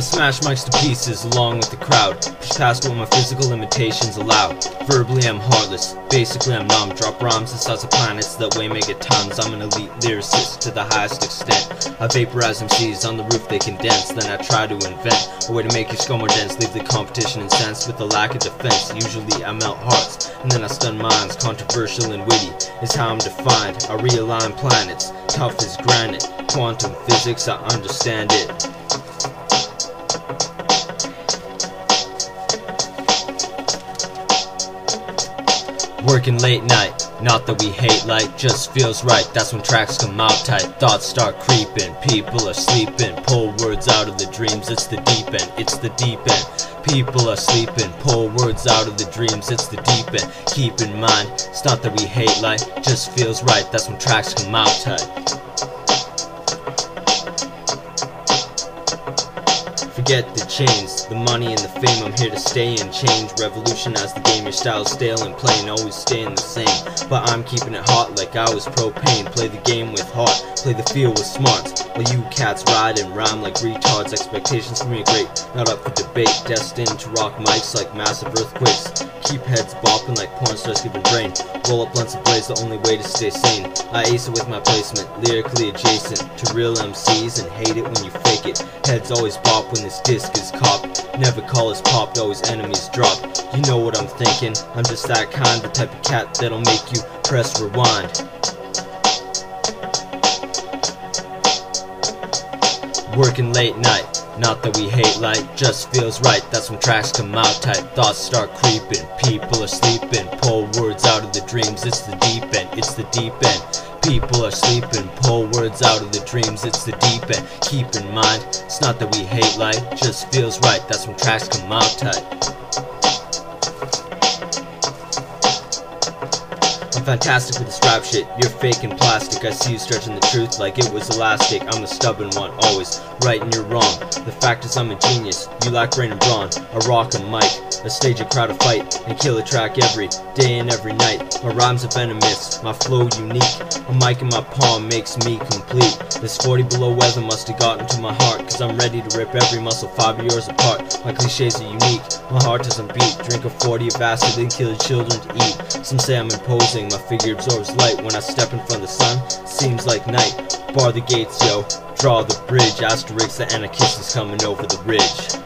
smash mics to pieces along with the crowd, push past what my physical limitations allow. Verbally I'm heartless, basically I'm numb. Drop rhymes the size of planets that weigh megatons. I'm an elite lyricist to the highest extent. I vaporize MCs on the roof, they condense. Then I try to invent a way to make your skull more dense. Leave the competition incensed with a lack of defense. Usually I melt hearts, and then I stun minds. Controversial and witty is how I'm defined. I realign planets, tough as granite. Quantum physics, I understand it. Working late night, not that we hate light, just feels right, that's when tracks come out tight. Thoughts start creeping, people are sleeping, pull words out of the dreams, it's the deep end, it's the deep end. People are sleeping, pull words out of the dreams, it's the deep end. Keep in mind, it's not that we hate light, just feels right, that's when tracks come out tight. Forget the chains, the money and the fame, I'm here to stay and change. Revolutionize the game, your style's stale and plain, always staying the same. But I'm keeping it hot like I was propane. Play the game with heart, play the field with smarts, while you cats ride and rhyme like retards. Expectations for me are great, not up for debate. Destined to rock mics like massive earthquakes. Keep heads bopping like porn stars giving brain. Roll up blunts of blaze, the only way to stay sane. I ace it with my placement, lyrically adjacent to real MCs, and hate it when you fake it. Heads always bop when this disc is copped. Never call us popped, always enemies drop. You know what I'm thinking, I'm just that kind, the type of cat that'll make you press rewind. Working late night, not that we hate light, just feels right, that's when tracks come out tight. Thoughts start creeping, people are sleeping, pull words out of the dreams, it's the deep end, it's the deep end. People are sleeping, pull words out of the dreams, it's the deep end. Keep in mind, it's not that we hate light, just feels right, that's when tracks come out tight. I'm fantastic with this rap shit, you're fake and plastic. I see you stretching the truth like it was elastic. I'm a stubborn one, always right and you're wrong. The fact is I'm a genius, you lack brain and brawn. I rock a mic, I stage a crowd to fight, and kill a track every day and every night. My rhymes are venomous, my flow unique. A mic in my palm makes me complete. This 40 below weather must have gotten to my heart, cause I'm ready to rip every muscle fiber yours apart. My cliches are unique, my heart doesn't beat. Drink a 40 of acid and kill the children to eat. Some say I'm imposing, my figure absorbs light. When I step in front of the sun, seems like night. Bar the gates, yo, draw the bridge. Asterix, the anarchist is coming over the ridge.